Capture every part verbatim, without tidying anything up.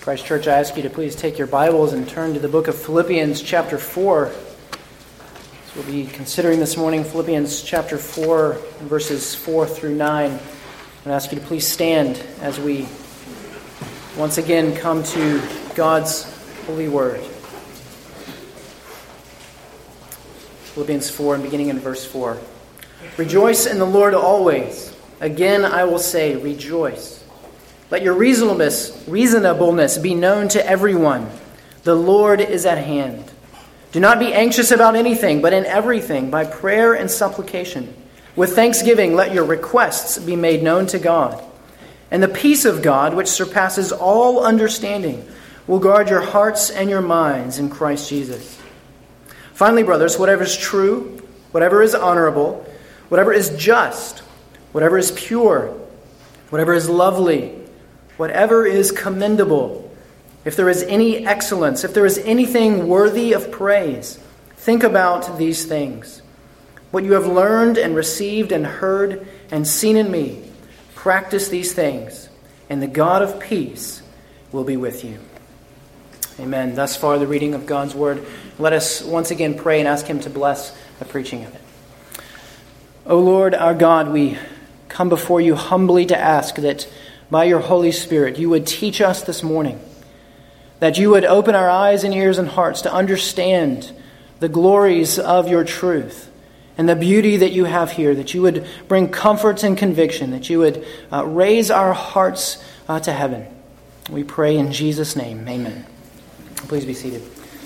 Christ Church, I ask you to please take your Bibles and turn to the book of Philippians chapter four. So we'll be considering this morning Philippians chapter four, verses four through nine. I ask you to please stand as we once again come to God's holy word. Philippians four, and beginning in verse four. Rejoice in the Lord always. Again I will say, rejoice. Let your reasonableness, reasonableness be known to everyone. The Lord is at hand. Do not be anxious about anything, but in everything, by prayer and supplication, with thanksgiving, let your requests be made known to God. And the peace of God, which surpasses all understanding, will guard your hearts and your minds in Christ Jesus. Finally, brothers, whatever is true, whatever is honorable, whatever is just, whatever is pure, whatever is lovely, whatever is commendable, if there is any excellence, if there is anything worthy of praise, think about these things. What you have learned and received and heard and seen in me, practice these things, and the God of peace will be with you. Amen. Thus far, the reading of God's word. Let us once again pray and ask Him to bless the preaching of it. O Lord, our God, we come before you humbly to ask that by your Holy Spirit, you would teach us this morning, that you would open our eyes and ears and hearts to understand the glories of your truth and the beauty that you have here, that you would bring comfort and conviction, that you would uh, raise our hearts uh, to heaven. We pray in Jesus' name. Amen. Please be seated.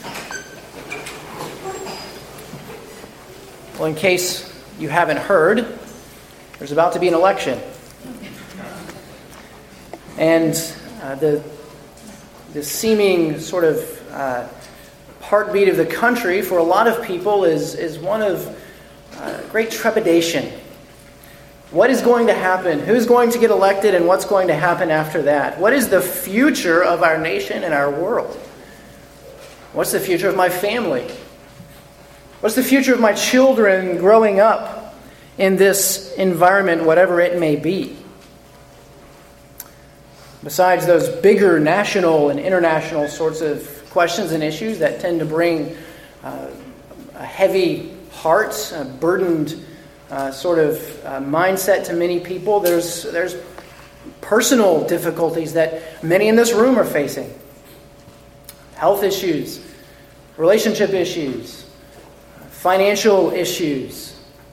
Well, in case you haven't heard, there's about to be an election. And uh, the the seeming sort of uh, heartbeat of the country for a lot of people is, is one of uh, great trepidation. What is going to happen? Who's going to get elected, and what's going to happen after that? What is the future of our nation and our world? What's the future of my family? What's the future of my children growing up in this environment, whatever it may be? Besides those bigger national and international sorts of questions and issues that tend to bring uh, a heavy heart, a burdened uh, sort of uh, mindset to many people, there's there's personal difficulties that many in this room are facing. Health issues, relationship issues, financial issues.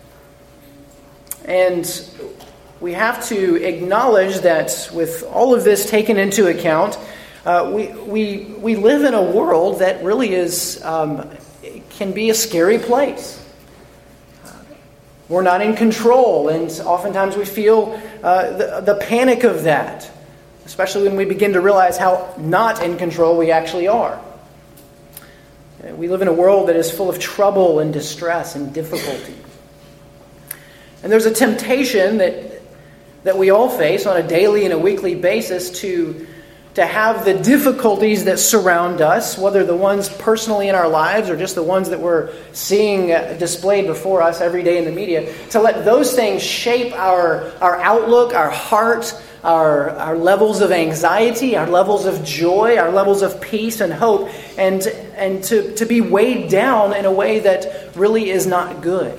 And we have to acknowledge that with all of this taken into account, uh, we we we live in a world that really is um, can be a scary place. Uh, we're not in control, and oftentimes we feel uh, the, the panic of that, especially when we begin to realize how not in control we actually are. Uh, we live in a world that is full of trouble and distress and difficulty. And there's a temptation that that we all face on a daily and a weekly basis to, to have the difficulties that surround us, whether the ones personally in our lives or just the ones that we're seeing displayed before us every day in the media, to let those things shape our, our outlook, our heart, our, our levels of anxiety, our levels of joy, our levels of peace and hope, and, and to, to be weighed down in a way that really is not good.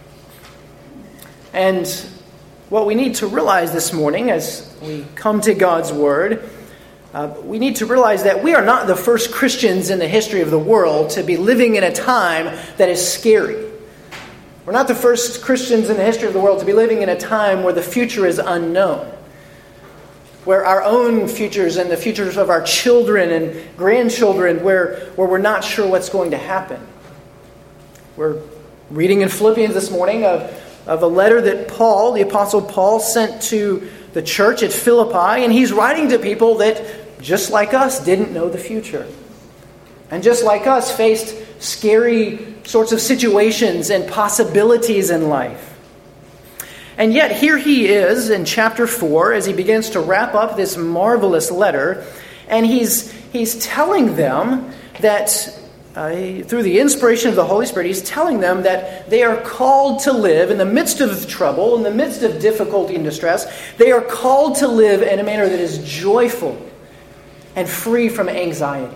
And what we need to realize this morning as we come to God's Word, uh, we need to realize that we are not the first Christians in the history of the world to be living in a time that is scary. We're not the first Christians in the history of the world to be living in a time where the future is unknown, where our own futures and the futures of our children and grandchildren, where, where we're not sure what's going to happen. We're reading in Philippians this morning of of a letter that Paul, the Apostle Paul, sent to the church at Philippi, and he's writing to people that, just like us, didn't know the future. And just like us, faced scary sorts of situations and possibilities in life. And yet here he is in chapter four as he begins to wrap up this marvelous letter, and he's he's telling them that Uh, through the inspiration of the Holy Spirit, he's telling them that they are called to live in the midst of trouble, in the midst of difficulty and distress. They are called to live in a manner that is joyful and free from anxiety.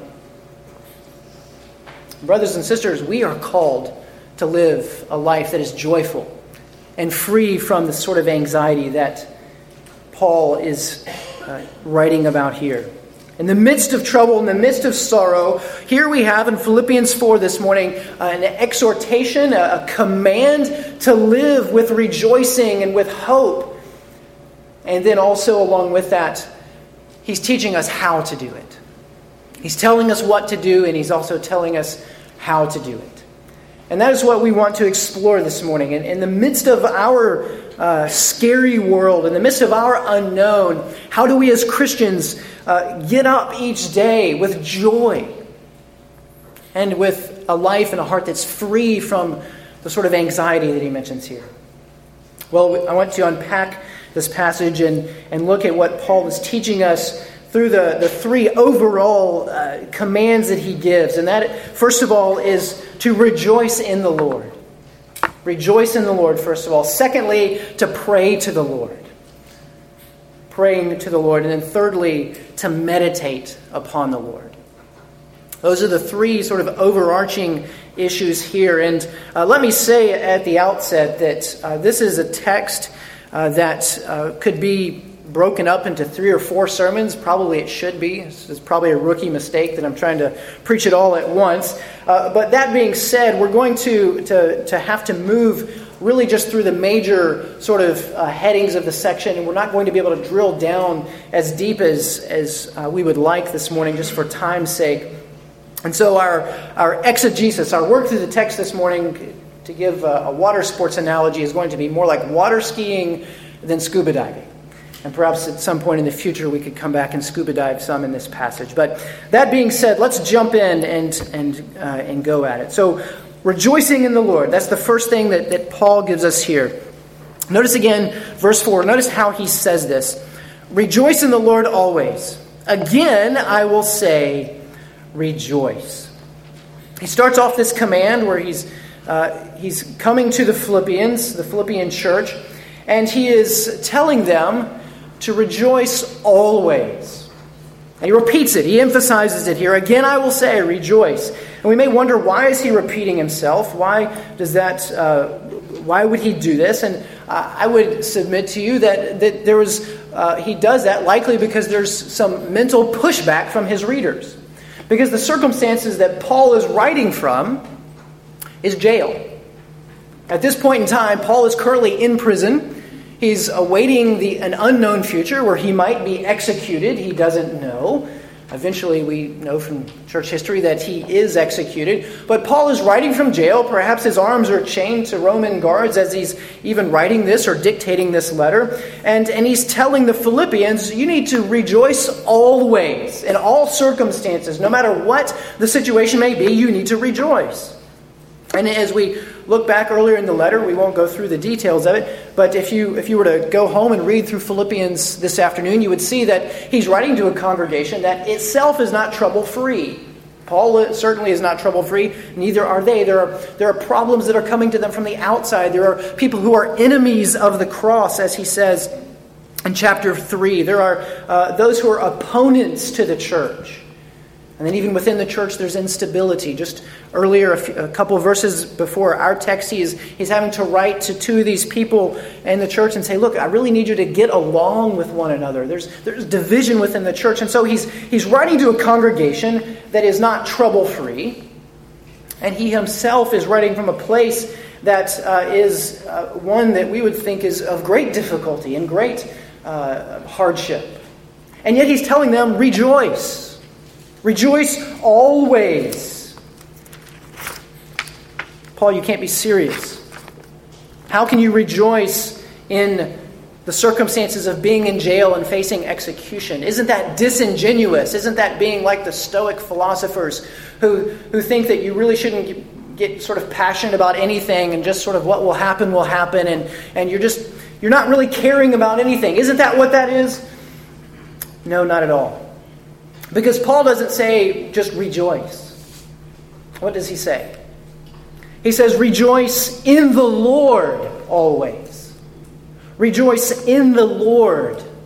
Brothers and sisters, we are called to live a life that is joyful and free from the sort of anxiety that Paul is uh, writing about here. In the midst of trouble, in the midst of sorrow, here we have in Philippians four this morning uh, an exhortation, a, a command to live with rejoicing and with hope. And then also along with that, he's teaching us how to do it. He's telling us what to do, and he's also telling us how to do it. And that is what we want to explore this morning. In, in the midst of our uh, scary world, in the midst of our unknown, how do we as Christians uh, get up each day with joy and with a life and a heart that's free from the sort of anxiety that he mentions here? Well, I want to unpack this passage and, and look at what Paul is teaching us through the, the three overall uh, commands that he gives. And that, first of all, is to rejoice in the Lord. Rejoice in the Lord, first of all. Secondly, to pray to the Lord. Praying to the Lord. And then thirdly, to meditate upon the Lord. Those are the three sort of overarching issues here. And uh, let me say at the outset that uh, this is a text uh, that uh, could be broken up into three or four sermons. Probably it should be. This is probably a rookie mistake that I'm trying to preach it all at once. Uh, but that being said, we're going to, to, to have to move really just through the major sort of uh, headings of the section, and we're not going to be able to drill down as deep as, as uh, we would like this morning, just for time's sake. And so our, our exegesis, our work through the text this morning, to give a, a water sports analogy, is going to be more like water skiing than scuba diving. And perhaps at some point in the future we could come back and scuba dive some in this passage. But that being said, let's jump in and and uh, and go at it. So, rejoicing in the Lord. That's the first thing that, that Paul gives us here. Notice again, verse four. Notice how he says this. Rejoice in the Lord always. Again, I will say, rejoice. He starts off this command where he's uh, he's coming to the Philippians, the Philippian church, and he is telling them to rejoice always. And he repeats it. He emphasizes it here. Again, I will say, rejoice. And we may wonder, why is he repeating himself? Why does that? Uh, why would he do this? And uh, I would submit to you that that there was uh, he does that likely because there's some mental pushback from his readers, because the circumstances that Paul is writing from is jail. At this point in time, Paul is currently in prison. He's awaiting the, an unknown future where he might be executed. He doesn't know. Eventually, we know from church history that he is executed. But Paul is writing from jail. Perhaps his arms are chained to Roman guards as he's even writing this or dictating this letter. And, and he's telling the Philippians, you need to rejoice always, in all circumstances. No matter what the situation may be, you need to rejoice. And as we look back earlier in the letter, we won't go through the details of it, but if you if you were to go home and read through Philippians this afternoon, you would see that he's writing to a congregation that itself is not trouble-free. Paul certainly is not trouble-free, neither are they. There are, there are problems that are coming to them from the outside. There are people who are enemies of the cross, as he says in chapter three. There are uh, those who are opponents to the church. And then even within the church, there's instability. Just earlier, a, few, a couple of verses before our text, he is, he's having to write to two of these people in the church and say, look, I really need you to get along with one another. There's there's division within the church. And so he's he's writing to a congregation that is not trouble-free. And he himself is writing from a place that uh, is uh, one that we would think is of great difficulty and great uh, hardship. And yet he's telling them, rejoice. Rejoice always. Paul, you can't be serious. How can you rejoice in the circumstances of being in jail and facing execution? Isn't that disingenuous? Isn't that being like the Stoic philosophers who, who think that you really shouldn't get, get sort of passionate about anything and just sort of what will happen will happen, and, and you're just you're not really caring about anything? Isn't that what that is? No, not at all. Because Paul doesn't say just rejoice. What does he say? He says rejoice in the Lord always. Rejoice in the Lord.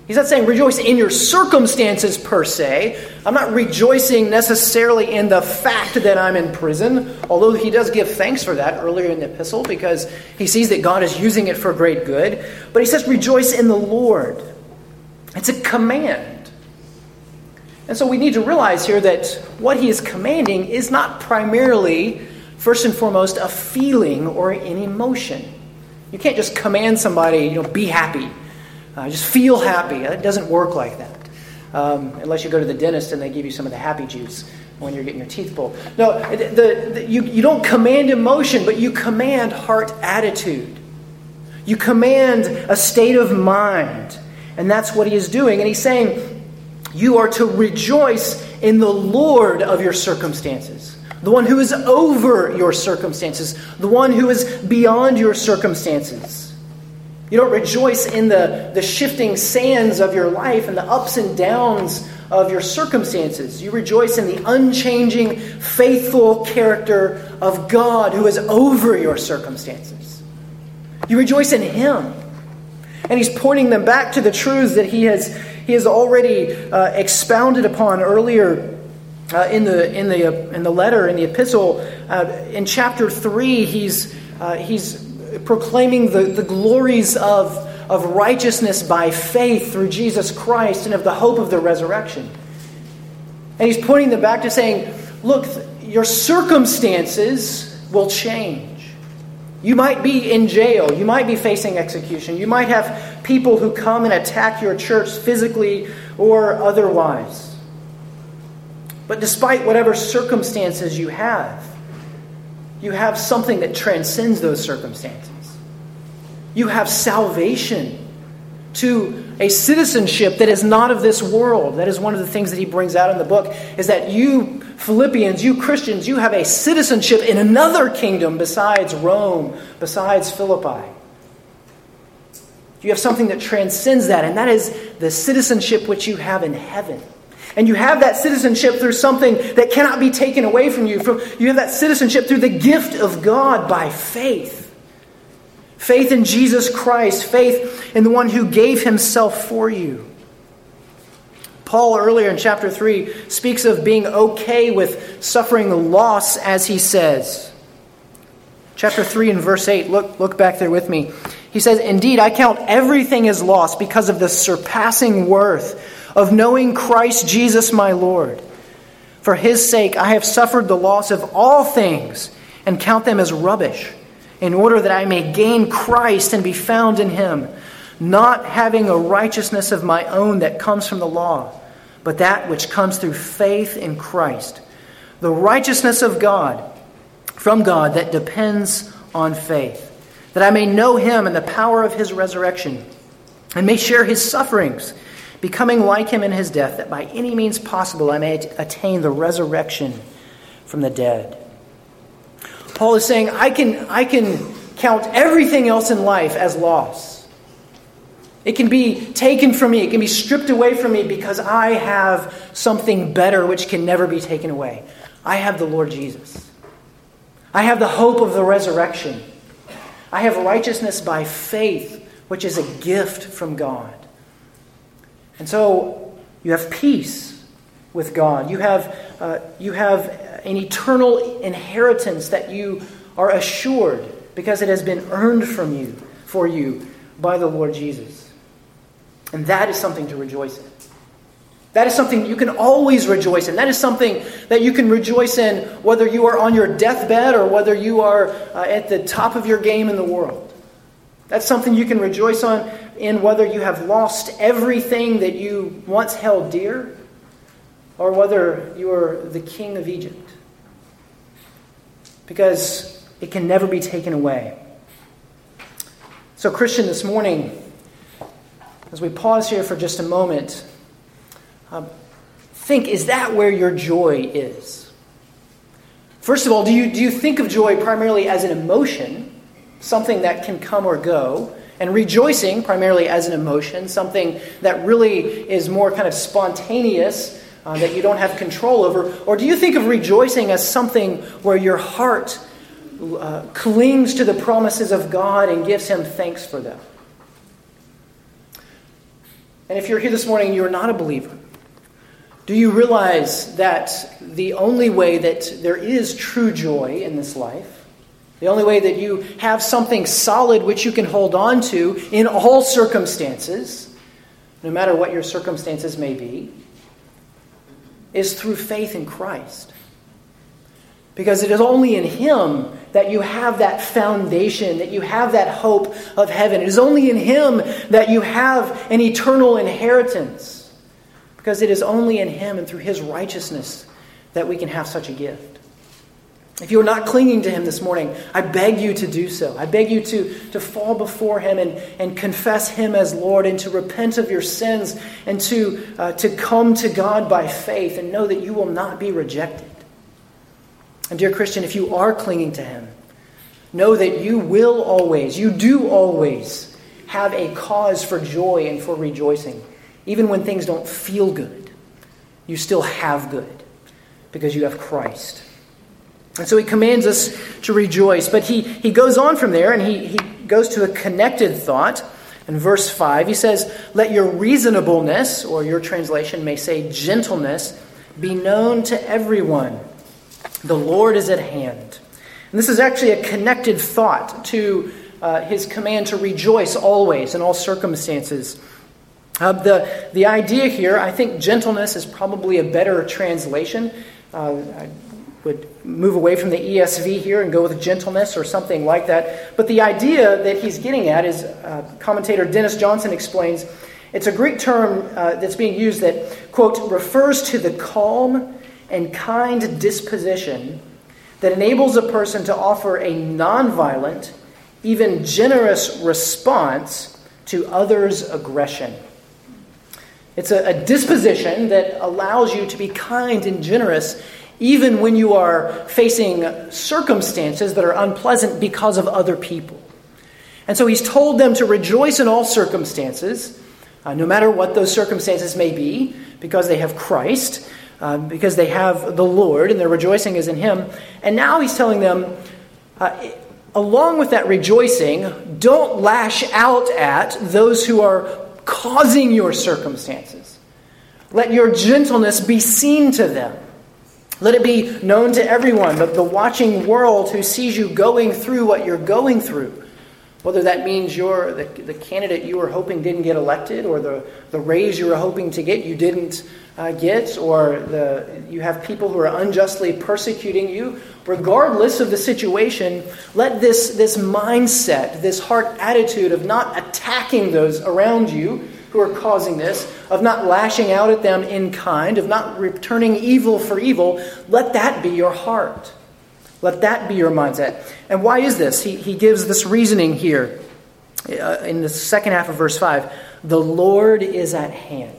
He's not saying rejoice in your circumstances per se. I'm not rejoicing necessarily in the fact that I'm in prison, although he does give thanks for that earlier in the epistle because he sees that God is using it for great good. But he says rejoice in the Lord. It's a command. And so we need to realize here that what he is commanding is not primarily, first and foremost, a feeling or an emotion. You can't just command somebody, you know, be happy. Uh, just feel happy. It doesn't work like that. Um, unless you go to the dentist and they give you some of the happy juice when you're getting your teeth pulled. No, the, the, you, you don't command emotion, but you command heart attitude. You command a state of mind. And that's what he is doing. And he's saying, you are to rejoice in the Lord of your circumstances. The one who is over your circumstances. The one who is beyond your circumstances. You don't rejoice in the, the shifting sands of your life and the ups and downs of your circumstances. You rejoice in the unchanging, faithful character of God who is over your circumstances. You rejoice in Him. And he's pointing them back to the truths that he has, he has already uh, expounded upon earlier uh, in the in the uh, in the letter, in the epistle. Uh, in chapter three, he's uh, he's proclaiming the, the glories of, of righteousness by faith through Jesus Christ and of the hope of the resurrection. And he's pointing them back to saying, look, your circumstances will change. You might be in jail. You might be facing execution. You might have people who come and attack your church physically or otherwise. But despite whatever circumstances you have, you have something that transcends those circumstances. You have salvation to a citizenship that is not of this world. That is one of the things that he brings out in the book, is that you Philippians, you Christians, you have a citizenship in another kingdom besides Rome, besides Philippi. You have something that transcends that, and that is the citizenship which you have in heaven. And you have that citizenship through something that cannot be taken away from you. You have that citizenship through the gift of God by faith. Faith in Jesus Christ. Faith in the one who gave himself for you. Paul earlier in chapter three speaks of being okay with suffering loss, as he says. Chapter three and verse eight, look, look back there with me. He says, "Indeed, I count everything as loss because of the surpassing worth of knowing Christ Jesus my Lord. For his sake I have suffered the loss of all things and count them as rubbish, in order that I may gain Christ and be found in him, not having a righteousness of my own that comes from the law, but that which comes through faith in Christ, the righteousness of God, from God that depends on faith, that I may know him and the power of his resurrection, and may share his sufferings, becoming like him in his death, that by any means possible I may attain the resurrection from the dead." Paul is saying, I can, I can count everything else in life as loss. It can be taken from me. It can be stripped away from me because I have something better which can never be taken away. I have the Lord Jesus. I have the hope of the resurrection. I have righteousness by faith, which is a gift from God. And so you have peace with God. You have, uh, you have an eternal inheritance that you are assured because it has been earned from you, for you, by the Lord Jesus. And that is something to rejoice in. That is something you can always rejoice in. That is something that you can rejoice in whether you are on your deathbed or whether you are uh, at the top of your game in the world. That's something you can rejoice on in whether you have lost everything that you once held dear or whether you are the king of Egypt. Because it can never be taken away. So, Christian, this morning, as we pause here for just a moment, um, think, is that where your joy is? First of all, do you, do you think of joy primarily as an emotion, something that can come or go, and rejoicing primarily as an emotion, something that really is more kind of spontaneous, uh, that you don't have control over? Or do you think of rejoicing as something where your heart uh, clings to the promises of God and gives him thanks for them? And if you're here this morning and you're not a believer, do you realize that the only way that there is true joy in this life, the only way that you have something solid which you can hold on to in all circumstances, no matter what your circumstances may be, is through faith in Christ? Because it is only in Him that you have that foundation, that you have that hope of heaven. It is only in Him that you have an eternal inheritance. Because it is only in Him and through His righteousness that we can have such a gift. If you are not clinging to Him this morning, I beg you to do so. I beg you to, to fall before Him and, and confess Him as Lord, and to repent of your sins, and to, uh, to come to God by faith and know that you will not be rejected. And dear Christian, if you are clinging to Him, know that you will always, you do always have a cause for joy and for rejoicing. Even when things don't feel good, you still have good because you have Christ. And so He commands us to rejoice. But he, he goes on from there and he, he goes to a connected thought. In verse five, he says, "Let your reasonableness," or your translation may say gentleness, "be known to everyone. The Lord is at hand." And this is actually a connected thought to uh, His command to rejoice always in all circumstances. Uh, the, the idea here, I think gentleness is probably a better translation. Uh, I would move away from the E S V here and go with gentleness or something like that. But the idea that he's getting at is, uh, commentator Dennis Johnson explains, it's a Greek term uh, that's being used that, quote, refers to the calm and kind disposition that enables a person to offer a nonviolent, even generous response to others' aggression. It's a, a disposition that allows you to be kind and generous even when you are facing circumstances that are unpleasant because of other people. And so He's told them to rejoice in all circumstances, uh, no matter what those circumstances may be, because they have Christ, uh, because they have the Lord, and their rejoicing is in Him. And now He's telling them, uh, along with that rejoicing, don't lash out at those who are causing your circumstances. Let your gentleness be seen to them. Let it be known to everyone, the, the watching world who sees you going through what you're going through. Whether that means you're the, the candidate you were hoping didn't get elected, or the, the raise you were hoping to get you didn't uh, get, or the you have people who are unjustly persecuting you. Regardless of the situation, let this, this mindset, this heart attitude of not attacking those around you who are causing this, of not lashing out at them in kind, of not returning evil for evil, let that be your heart. Let that be your mindset. And why is this? He, he gives this reasoning here uh, in the second half of verse five. The Lord is at hand.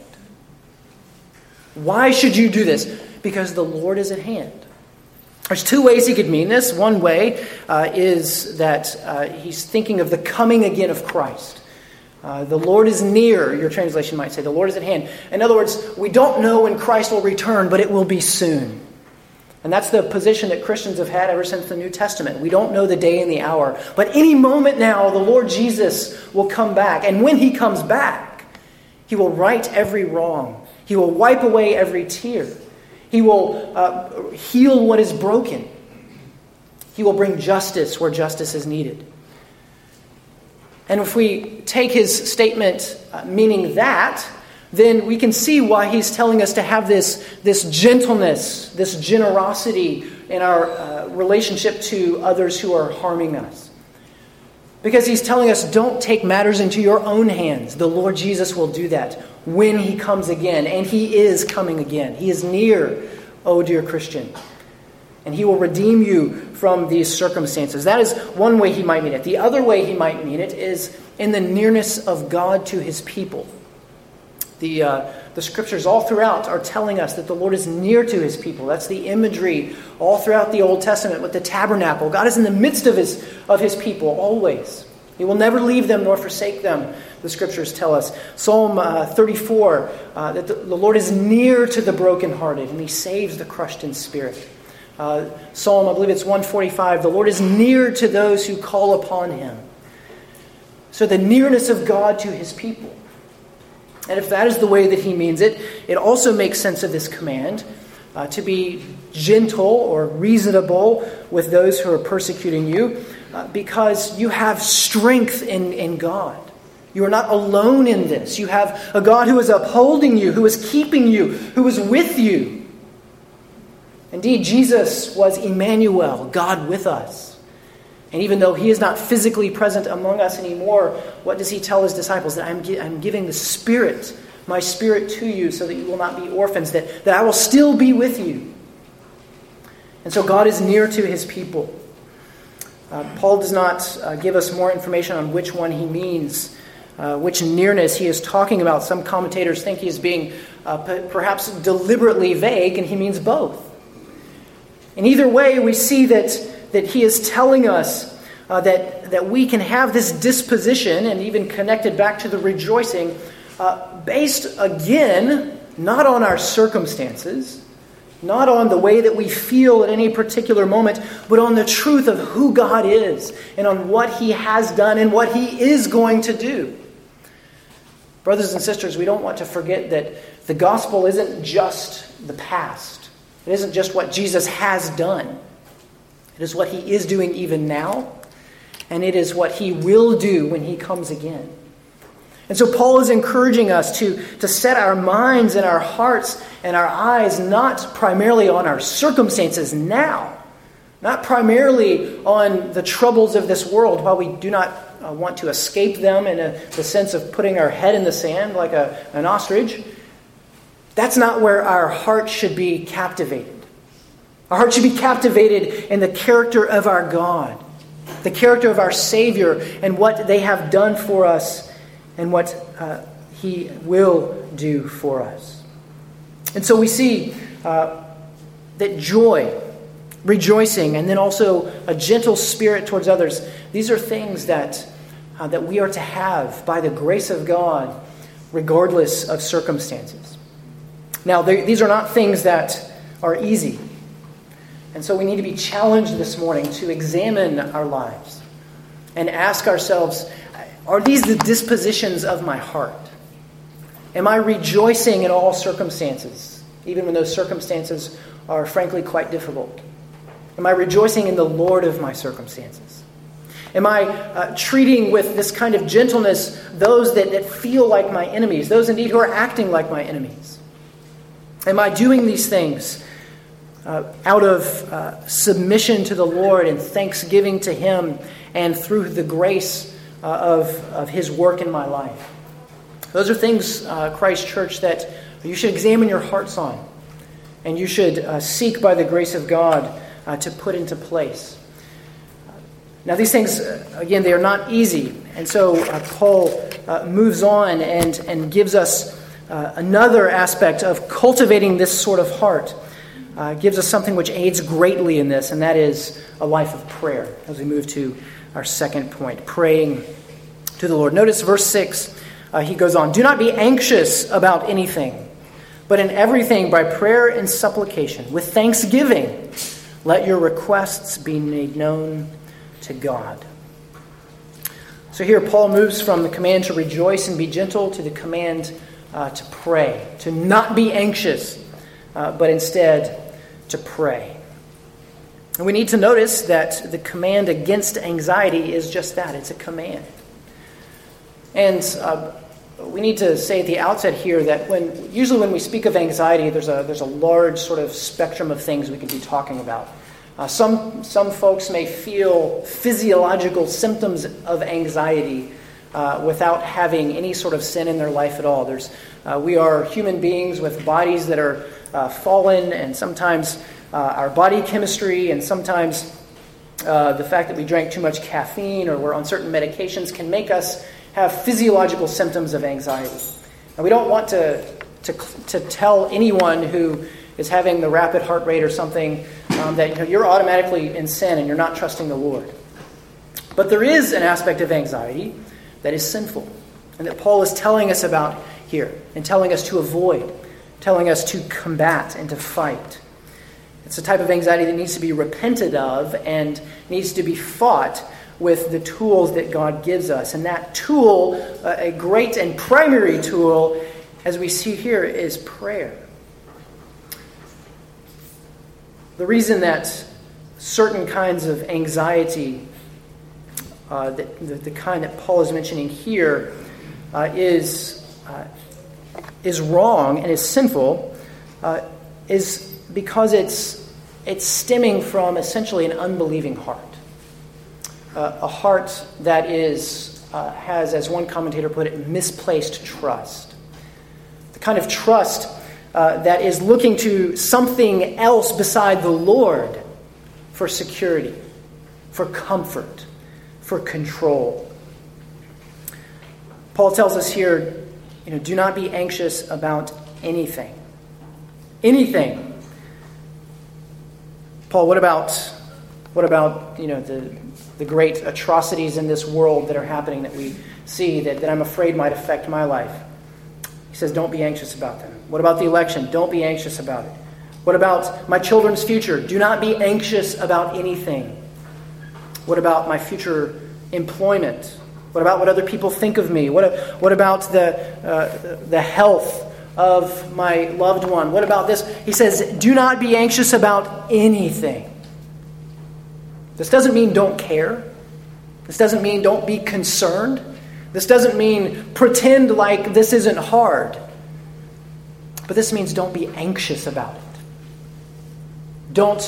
Why should you do this? Because the Lord is at hand. There's two ways he could mean this. One way uh, is that uh, he's thinking of the coming again of Christ. Uh, the Lord is near, your translation might say. The Lord is at hand. In other words, we don't know when Christ will return, but it will be soon. And that's the position that Christians have had ever since the New Testament. We don't know the day and the hour. But any moment now, the Lord Jesus will come back. And when He comes back, He will right every wrong. He will wipe away every tear. He will uh, heal what is broken. He will bring justice where justice is needed. And if we take His statement uh, meaning that, then we can see why He's telling us to have this, this gentleness, this generosity in our uh, relationship to others who are harming us. Because He's telling us, don't take matters into your own hands. The Lord Jesus will do that when He comes again. And He is coming again. He is near, oh dear Christian. And He will redeem you from these circumstances. That is one way He might mean it. The other way He might mean it is in the nearness of God to His people. The, uh, the scriptures all throughout are telling us that the Lord is near to His people. That's the imagery all throughout the Old Testament with the tabernacle. God is in the midst of His, of his people always. He will never leave them nor forsake them, the scriptures tell us. Psalm uh, thirty-four, uh, that the, the Lord is near to the brokenhearted and He saves the crushed in spirit. Uh, Psalm, I believe it's one forty-five, the Lord is near to those who call upon Him. So the nearness of God to His people. And if that is the way that he means it, it also makes sense of this command uh, to be gentle or reasonable with those who are persecuting you uh, because you have strength in, in God. You are not alone in this. You have a God who is upholding you, who is keeping you, who is with you. Indeed, Jesus was Emmanuel, God with us. And even though he is not physically present among us anymore, what does he tell his disciples? That I'm, gi- I'm giving the Spirit, my Spirit to you so that you will not be orphans, that, that I will still be with you. And so God is near to his people. Uh, Paul does not uh, give us more information on which one he means, uh, which nearness he is talking about. Some commentators think he is being uh, p- perhaps deliberately vague, and he means both. In either way, we see that that he is telling us uh, that, that we can have this disposition, and even connected back to the rejoicing, uh, based, again, not on our circumstances, not on the way that we feel at any particular moment, but on the truth of who God is, and on what he has done and what he is going to do. Brothers and sisters, we don't want to forget that the gospel isn't just the past. It isn't just what Jesus has done. It is what he is doing even now, and it is what he will do when he comes again. And so Paul is encouraging us to, to set our minds and our hearts and our eyes not primarily on our circumstances now, not primarily on the troubles of this world, while we do not uh, want to escape them in a, the sense of putting our head in the sand like a, an ostrich. That's not where our heart should be captivated. Our heart should be captivated in the character of our God, the character of our Savior, and what they have done for us and what uh, he will do for us. And so we see uh, that joy, rejoicing, and then also a gentle spirit towards others, these are things that, uh, that we are to have by the grace of God, regardless of circumstances. Now, these are not things that are easy. And so we need to be challenged this morning to examine our lives and ask ourselves, are these the dispositions of my heart? Am I rejoicing in all circumstances, even when those circumstances are frankly quite difficult? Am I rejoicing in the Lord of my circumstances? Am I uh, treating with this kind of gentleness those that, that feel like my enemies, those indeed who are acting like my enemies? Am I doing these things Uh, out of uh, submission to the Lord and thanksgiving to him, and through the grace uh, of, of his work in my life? Those are things, uh, Christ Church, that you should examine your hearts on, and you should uh, seek by the grace of God uh, to put into place. Now these things, uh, again, they are not easy, and so uh, Paul uh, moves on and, and gives us uh, another aspect of cultivating this sort of heart. Uh, gives us something which aids greatly in this, and that is a life of prayer, as we move to our second point, praying to the Lord. Notice verse six, uh, he goes on, "Do not be anxious about anything, but in everything by prayer and supplication, with thanksgiving, let your requests be made known to God." So here Paul moves from the command to rejoice and be gentle to the command uh, to pray, to not be anxious, Uh, but instead to pray. And we need to notice that the command against anxiety is just that. It's a command. And uh, we need to say at the outset here that when usually when we speak of anxiety, there's a there's a large sort of spectrum of things we could be talking about. Uh, some some folks may feel physiological symptoms of anxiety uh, without having any sort of sin in their life at all. There's uh, we are human beings with bodies that are Uh, fallen, and sometimes uh, our body chemistry, and sometimes uh, the fact that we drank too much caffeine or we're on certain medications can make us have physiological symptoms of anxiety. And we don't want to, to, to tell anyone who is having the rapid heart rate or something um, that you know, you're automatically in sin and you're not trusting the Lord. But there is an aspect of anxiety that is sinful, and that Paul is telling us about here, and telling us to avoid, telling us to combat and to fight. It's a type of anxiety that needs to be repented of and needs to be fought with the tools that God gives us. And that tool, uh, a great and primary tool, as we see here, is prayer. The reason that certain kinds of anxiety, uh, the, the, the kind that Paul is mentioning here, uh, is uh, is wrong and is sinful, uh, is because it's it's stemming from essentially an unbelieving heart, uh, a heart that is uh, has, as one commentator put it, misplaced trust. The kind of trust uh, that is looking to something else beside the Lord for security, for comfort, for control. Paul tells us here, you know, do not be anxious about anything. Anything. Paul, what about what about, you know, the the great atrocities in this world that are happening that we see that, that I'm afraid might affect my life? He says, don't be anxious about them. What about the election? Don't be anxious about it. What about my children's future? Do not be anxious about anything. What about my future employment? What about what other people think of me? What, what about the, uh, the health of my loved one? What about this? He says, do not be anxious about anything. This doesn't mean don't care. This doesn't mean don't be concerned. This doesn't mean pretend like this isn't hard. But this means don't be anxious about it. Don't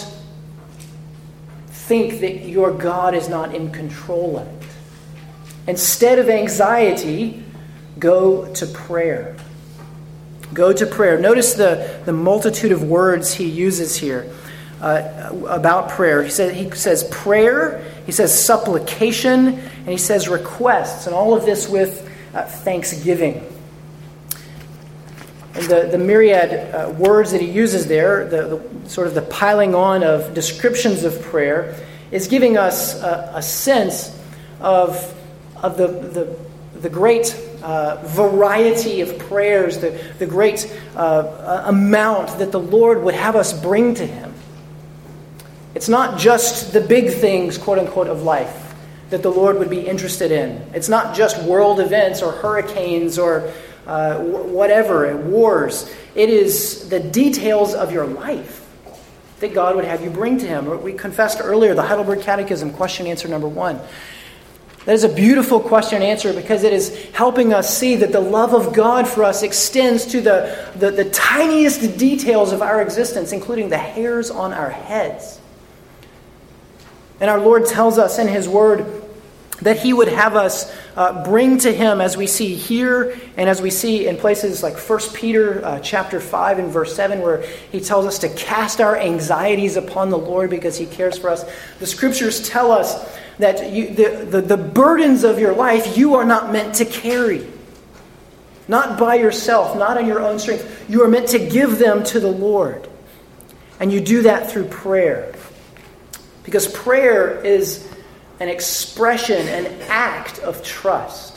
think that your God is not in control of it. Instead of anxiety, go to prayer. Go to prayer. Notice the, the multitude of words he uses here uh, about prayer. He says, he says prayer, he says supplication, and he says requests, and all of this with uh, thanksgiving. And the, the myriad uh, words that he uses there, the, the sort of the piling on of descriptions of prayer, is giving us a, a sense of, of the, the, the great uh, variety of prayers, the, the great uh, amount that the Lord would have us bring to Him. It's not just the big things, quote unquote, of life that the Lord would be interested in. It's not just world events or hurricanes or Uh, whatever, wars. It is the details of your life that God would have you bring to Him. We confessed earlier the Heidelberg Catechism, question answer number one. That is a beautiful question and answer because it is helping us see that the love of God for us extends to the, the, the tiniest details of our existence, including the hairs on our heads. And our Lord tells us in His Word that He would have us uh, bring to Him, as we see here and as we see in places like First Peter uh, chapter five and verse seven, where He tells us to cast our anxieties upon the Lord because He cares for us. The Scriptures tell us that you, the, the, the burdens of your life you are not meant to carry. Not by yourself, not on your own strength. You are meant to give them to the Lord. And you do that through prayer. Because prayer is an expression, an act of trust.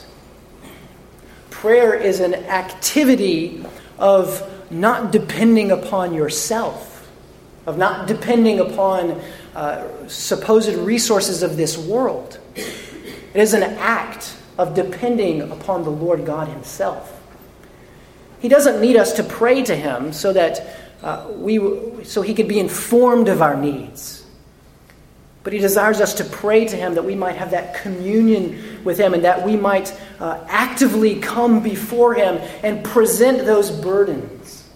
Prayer is an activity of not depending upon yourself, of not depending upon uh, supposed resources of this world. It is an act of depending upon the Lord God Himself. He doesn't need us to pray to Him so that uh, we, so He could be informed of our needs. But He desires us to pray to Him that we might have that communion with Him and that we might uh, actively come before Him and present those burdens.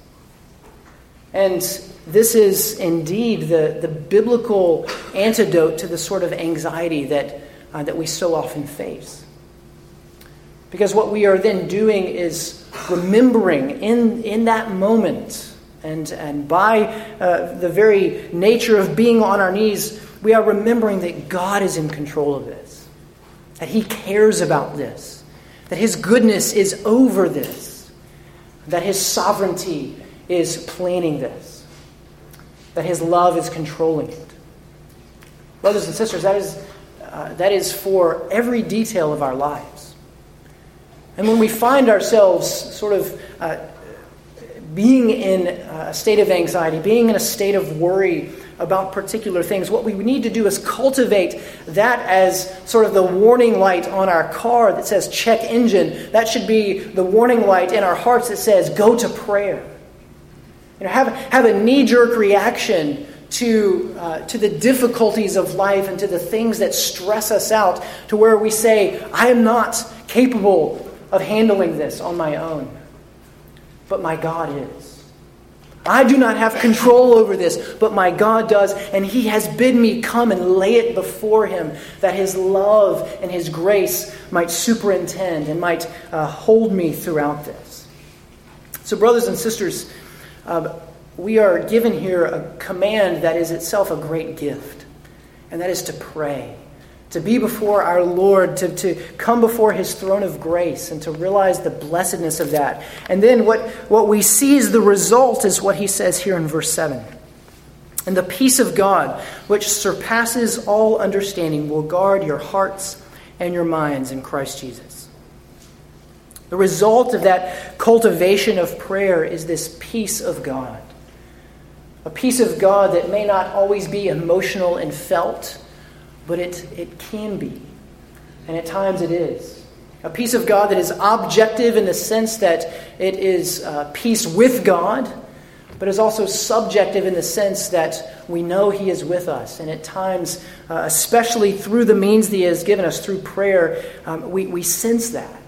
And this is indeed the, the biblical antidote to the sort of anxiety that, uh, that we so often face. Because what we are then doing is remembering in, in that moment and, and by uh, the very nature of being on our knees, we are remembering that God is in control of this, that He cares about this, that His goodness is over this, that His sovereignty is planning this, that His love is controlling it. Brothers and sisters, that is, uh, that is for every detail of our lives. And when we find ourselves sort of uh, being in a state of anxiety, being in a state of worry, about particular things. What we need to do is cultivate that as sort of the warning light on our car that says check engine. That should be the warning light in our hearts that says go to prayer. You know, have, have a knee-jerk reaction to uh, to the difficulties of life and to the things that stress us out, to where we say, I am not capable of handling this on my own, but my God is. I do not have control over this, but my God does, and He has bid me come and lay it before Him, that His love and His grace might superintend and might uh, hold me throughout this. So brothers and sisters, uh, we are given here a command that is itself a great gift, and that is to pray, to be before our Lord, to, to come before His throne of grace, and to realize the blessedness of that. And then what, what we see as the result is what he says here in verse seven. And the peace of God, which surpasses all understanding, will guard your hearts and your minds in Christ Jesus. The result of that cultivation of prayer is this peace of God. A peace of God that may not always be emotional and felt, but it, it can be. And at times it is. A peace of God that is objective in the sense that it is uh, peace with God, but is also subjective in the sense that we know He is with us. And at times, uh, especially through the means that He has given us, through prayer, um, we, we sense that.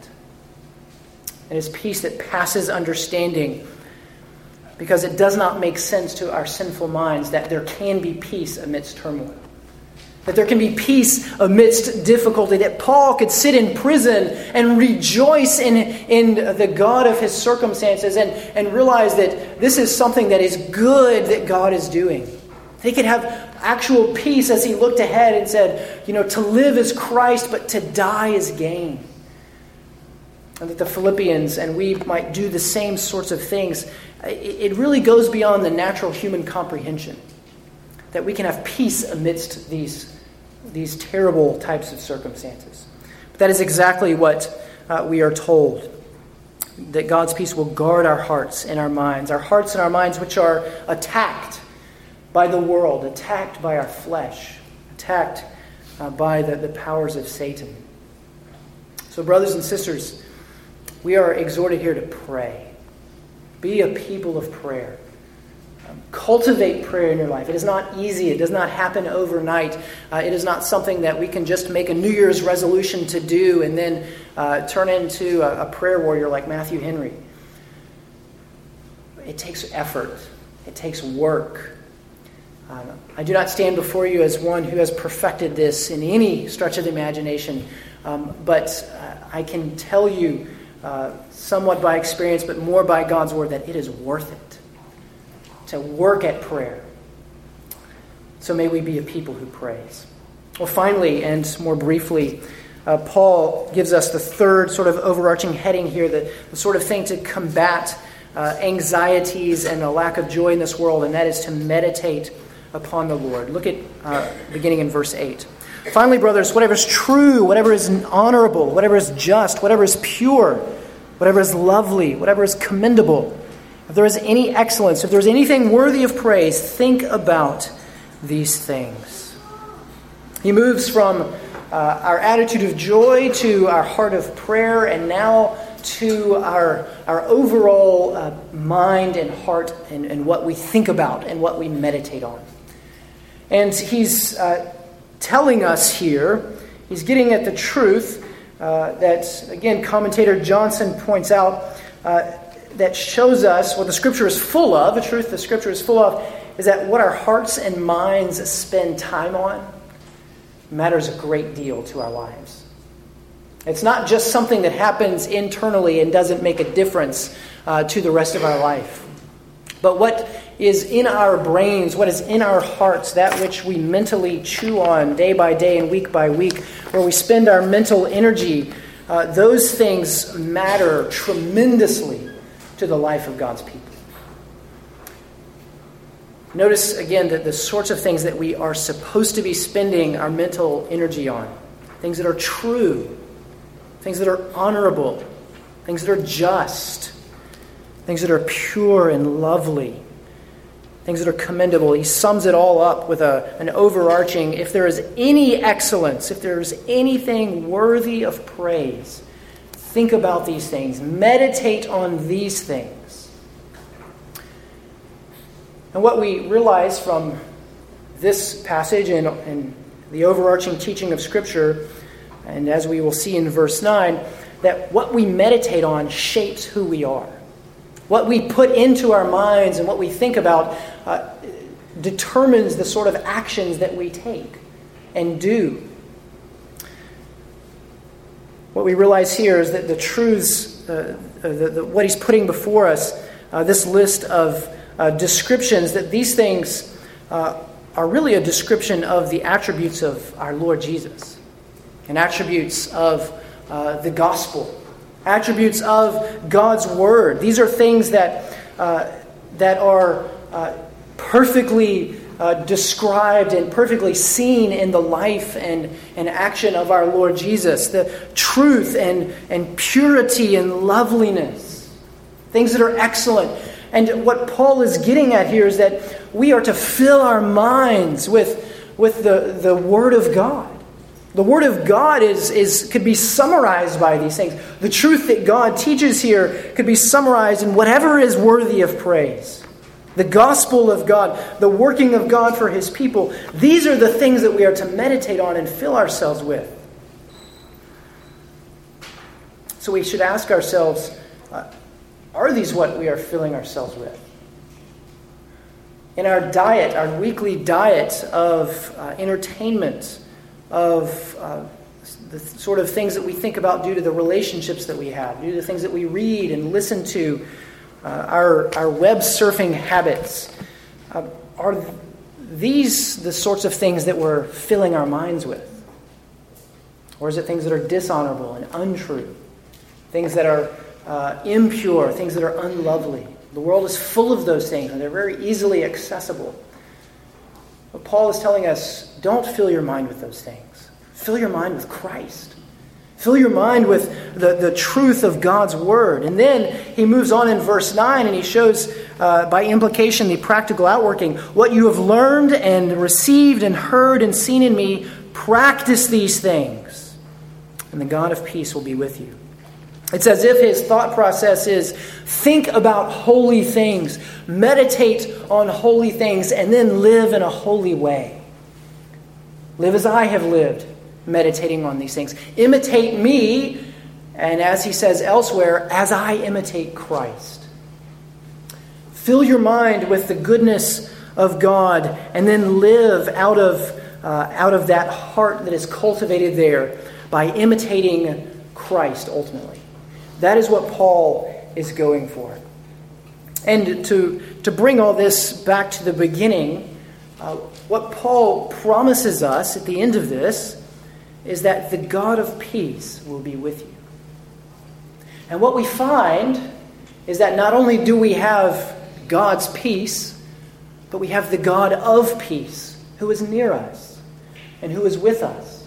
And it's peace that passes understanding, because it does not make sense to our sinful minds that there can be peace amidst turmoil. That there can be peace amidst difficulty. That Paul could sit in prison and rejoice in, in the God of his circumstances and, and realize that this is something that is good that God is doing. He could have actual peace as he looked ahead and said, you know, to live is Christ, but to die is gain. And that the Philippians and we might do the same sorts of things. It really goes beyond the natural human comprehension. That we can have peace amidst these, these terrible types of circumstances. But that is exactly what uh, we are told. That God's peace will guard our hearts and our minds. Our hearts and our minds which are attacked by the world, attacked by our flesh, attacked uh, by the, the powers of Satan. So brothers and sisters, we are exhorted here to pray. Be a people of prayer. Um, cultivate prayer in your life. It is not easy. It does not happen overnight. Uh, it is not something that we can just make a New Year's resolution to do and then uh, turn into a, a prayer warrior like Matthew Henry. It takes effort. It takes work. Um, I do not stand before you as one who has perfected this in any stretch of the imagination, um, but uh, I can tell you Uh, somewhat by experience, but more by God's word, that it is worth it to work at prayer. So may we be a people who prays. Well, finally, and more briefly, uh, Paul gives us the third sort of overarching heading here, the, the sort of thing to combat uh, anxieties and a lack of joy in this world, and that is to meditate upon the Lord. Look at uh, beginning in verse eight. Finally, brothers, whatever is true, whatever is honorable, whatever is just, whatever is pure, whatever is lovely, whatever is commendable, if there is any excellence, if there is anything worthy of praise, think about these things. He moves from uh, our attitude of joy to our heart of prayer, and now to our, our overall uh, mind and heart and, and what we think about and what we meditate on. And he's Uh, telling us here, he's getting at the truth uh, that, again, commentator Johnson points out, uh, that shows us what the Scripture is full of, the truth the Scripture is full of, is that what our hearts and minds spend time on matters a great deal to our lives. It's not just something that happens internally and doesn't make a difference uh, to the rest of our life. But what is in our brains, what is in our hearts, that which we mentally chew on day by day and week by week, where we spend our mental energy, uh, those things matter tremendously to the life of God's people. Notice again that the sorts of things that we are supposed to be spending our mental energy on, things that are true, things that are honorable, things that are just, things that are pure and lovely, things that are commendable. He sums it all up with a, an overarching, if there is any excellence, if there is anything worthy of praise, think about these things. Meditate on these things. And what we realize from this passage and, and the overarching teaching of Scripture, and as we will see in verse nine, that what we meditate on shapes who we are. What we put into our minds and what we think about uh, determines the sort of actions that we take and do. What we realize here is that the truths, uh, the, the, what he's putting before us, uh, this list of uh, descriptions, that these things uh, are really a description of the attributes of our Lord Jesus and attributes of uh, the gospel, attributes of God's word. These are things that uh, that are uh, perfectly uh, described and perfectly seen in the life and, and action of our Lord Jesus. The truth and, and purity and loveliness. Things that are excellent. And what Paul is getting at here is that we are to fill our minds with, with the, the Word of God. The Word of God is, is could be summarized by these things. The truth that God teaches here could be summarized in whatever is worthy of praise. The gospel of God, the working of God for His people. These are the things that we are to meditate on and fill ourselves with. So we should ask ourselves, uh, are these what we are filling ourselves with? In our diet, our weekly diet of uh, entertainment, of uh, the sort of things that we think about due to the relationships that we have, due to the things that we read and listen to, uh, our, our web surfing habits. Uh, are these the sorts of things that we're filling our minds with? Or is it things that are dishonorable and untrue? Things that are uh, impure, things that are unlovely? The world is full of those things, and they're very easily accessible. But Paul is telling us, don't fill your mind with those things. Fill your mind with Christ. Fill your mind with the, the truth of God's Word. And then he moves on in verse nine, and he shows, uh, by implication, the practical outworking. What you have learned and received and heard and seen in me, practice these things, and the God of peace will be with you. It's as if his thought process is, think about holy things, meditate on holy things, and then live in a holy way. Live as I have lived, meditating on these things. Imitate me, and as he says elsewhere, as I imitate Christ. Fill your mind with the goodness of God, and then live out of, uh, out of that heart that is cultivated there by imitating Christ ultimately. That is what Paul is going for. And to, to bring all this back to the beginning, uh, what Paul promises us at the end of this is that the God of peace will be with you. And what we find is that not only do we have God's peace, but we have the God of peace who is near us and who is with us.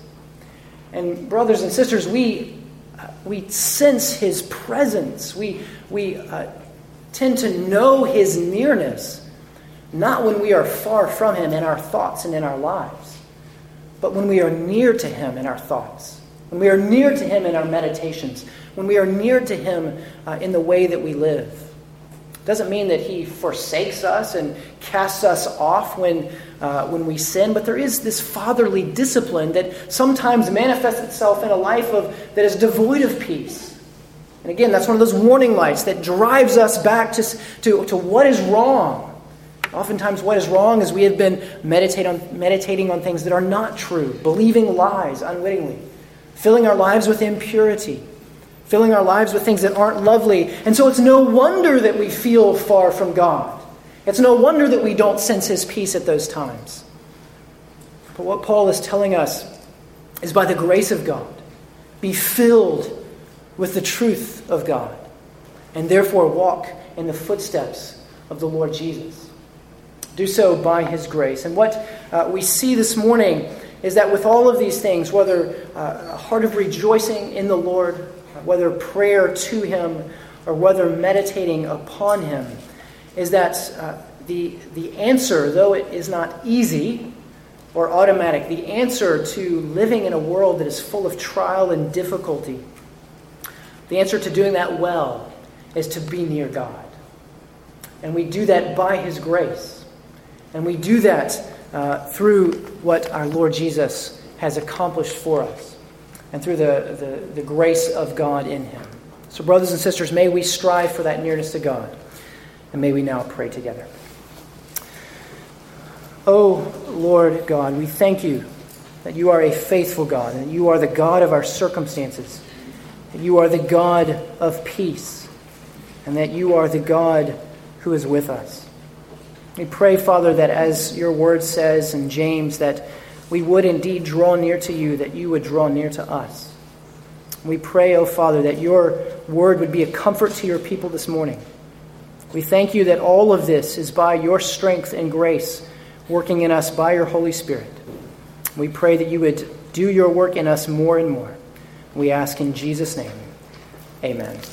And brothers and sisters, we we sense His presence. We, we uh, tend to know His nearness, not when we are far from Him in our thoughts and in our lives, but when we are near to Him in our thoughts, when we are near to Him in our meditations, when we are near to Him uh, in the way that we live. It doesn't mean that He forsakes us and casts us off when uh, when we sin, but there is this fatherly discipline that sometimes manifests itself in a life of that is devoid of peace. And again, that's one of those warning lights that drives us back to, to, to what is wrong. Oftentimes what is wrong is we have been meditate on, meditating on things that are not true, believing lies unwittingly, filling our lives with impurity, filling our lives with things that aren't lovely. And so it's no wonder that we feel far from God. It's no wonder that we don't sense His peace at those times. But what Paul is telling us is by the grace of God, be filled with the truth of God, and therefore walk in the footsteps of the Lord Jesus. Do so by His grace. And what uh, we see this morning is that with all of these things, whether uh, a heart of rejoicing in the Lord, whether prayer to Him, or whether meditating upon Him, is that uh, the, the answer, though it is not easy or automatic, the answer to living in a world that is full of trial and difficulty, the answer to doing that well is to be near God. And we do that by His grace. And we do that uh, through what our Lord Jesus has accomplished for us and through the, the, the grace of God in Him. So brothers and sisters, may we strive for that nearness to God. And may we now pray together. Oh, Lord God, we thank you that you are a faithful God, and that you are the God of our circumstances, that you are the God of peace, and that you are the God who is with us. We pray, Father, that as your word says in James, that we would indeed draw near to you, that you would draw near to us. We pray, oh Father, that your word would be a comfort to your people this morning. We thank you that all of this is by your strength and grace working in us by your Holy Spirit. We pray that you would do your work in us more and more. We ask in Jesus' name, amen.